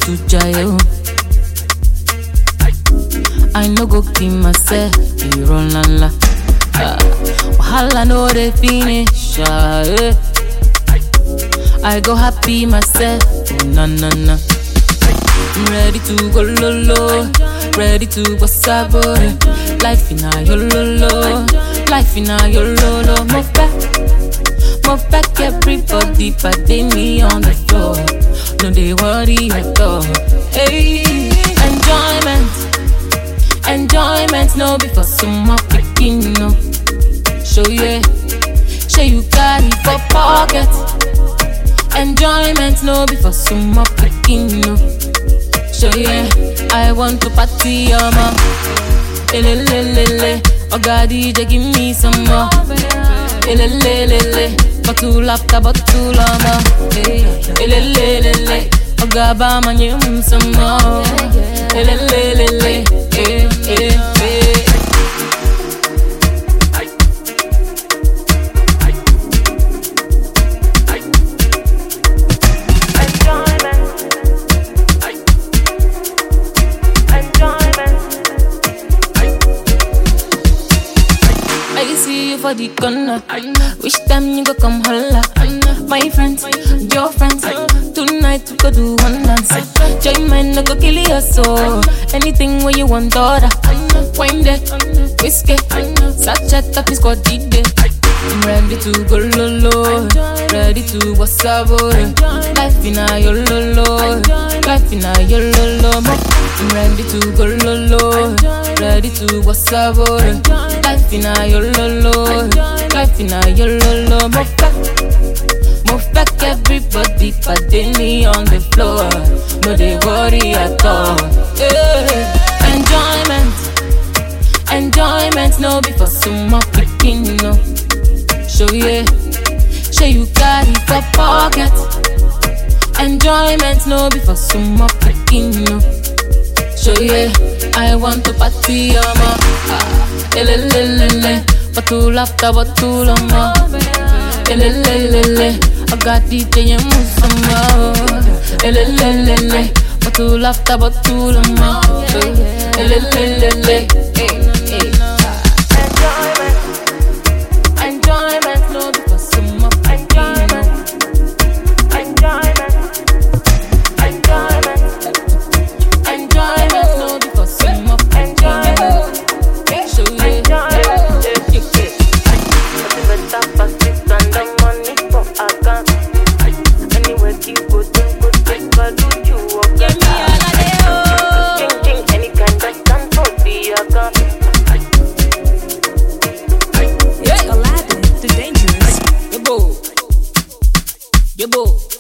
to jail. I no go kill myself, you run la la. Wahala no dey finish, yeah. I go happy myself, na na na. I'm ready to go lolo, ready to go sabo. Life in a yololo, life in a yololo. Move back everybody, but they me on the floor. No they worry at all. Hey, enjoyment, no be for some more picking, no. Show you carry for pocket. Enjoyment, no be for some more picking, no. Show I want to party, Elelelele, oh God, DJ, give me some more. Elelelele, bottle after bottle, Elelelele, oh God, buy my some more. Elelelele, I see you for the corner. Wish time you go come holla. My friends, your friends. Tonight we go do one dance. Join man, no go kill your soul. Anything when you want order. Wine there, whiskey, sachet up is squad DJ. I'm ready to go lolo, ready to what's up, life in a yololo, life in a yololo. I'm ready to go lolo, ready to what's up, life in a yololo, life in a yololo. Move back everybody, but they me on the floor. No they worry at all. Yeah. Enjoyment, no be for some more picking, no. Show you carry for pocket. Enjoyment, no be for some more picking, no. Show I want to party, Elelelele, bottle after bottle, Elelelele, I got DJ and move some more. Elelelele, bottle after bottle, Elelelele, Enjoyment, no be for some more enjoyment. Enjoyment, no be for some more enjoyment. Show the money for account. Anywhere you go, don't take a look, you walk. Give me all of them. Any kind of stand for the account. Aladdin, the dangerous. Yo, bo.